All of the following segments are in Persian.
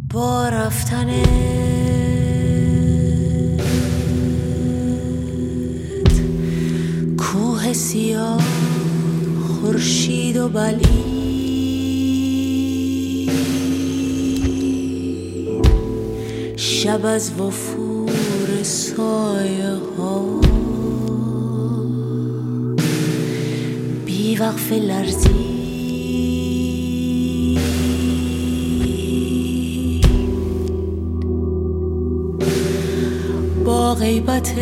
با رفتنت کوه سیاه، خورشید و بلی، شب از وفور سایه ها بی وقف لرزی، با غیبت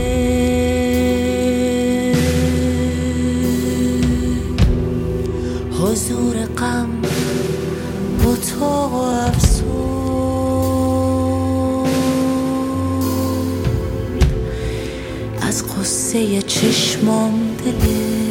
حضور غم، بطاق و افسون، از قصه چشمام دل